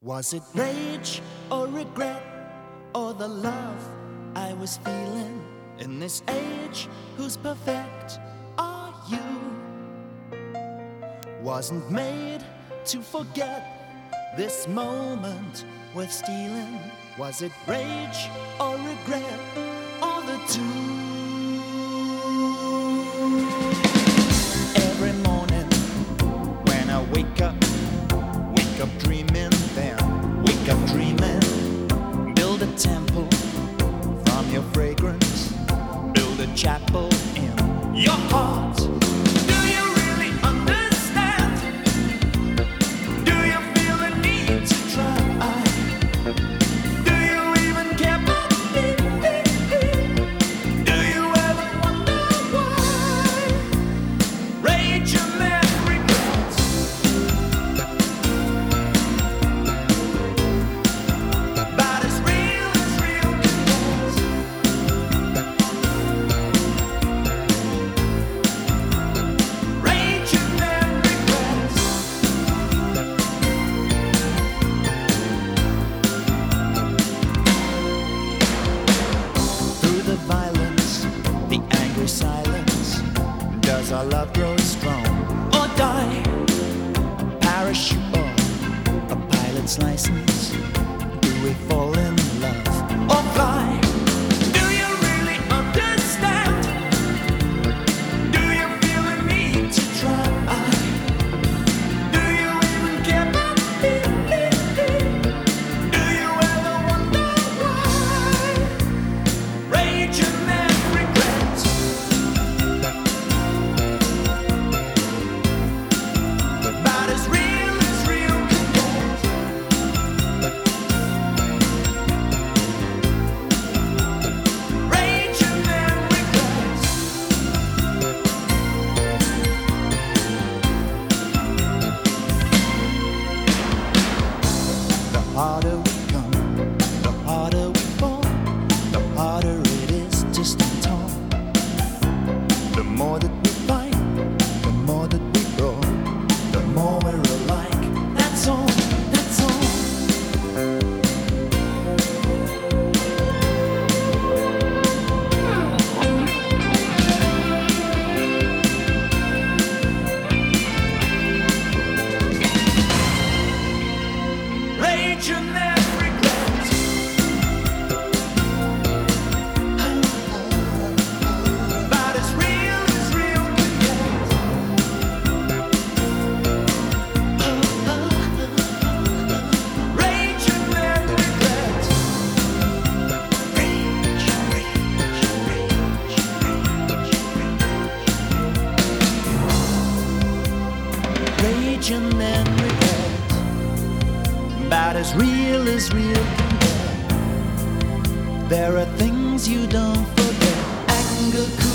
Was it rage or regret or the love I was feeling in this age? Who's perfect are you? Wasn't made to forget this moment worth stealing. Was it rage or regret or the two? Every morning when I wake up dreaming, then wake up dreaming. Build a temple from your fragrance, build a chapel in your heart. Do you really understand? Do you feel the need to try? Do you even care about me? Do you ever wonder why? Rage and then regret. About as real can get. Rage and then regret. Through the violence, the angry silence, does our love grow strong or die? A parachute or a pilot's license? Do we fall in love or fly? Do you really understand? Do you feel the need to try? Do you even care about me? Do you ever wonder why? Rage and then regret. About as real can get. Rage and then regret. The harder we come, the harder we fall, the harder it is to stand tall. The more that we fight, the more that we grow, the more we're alike. That's all, that's all. Rage and then regret. About as real can get. Rage and then regret. Rage and then regret. About as real can get. There are things you don't forget. Anger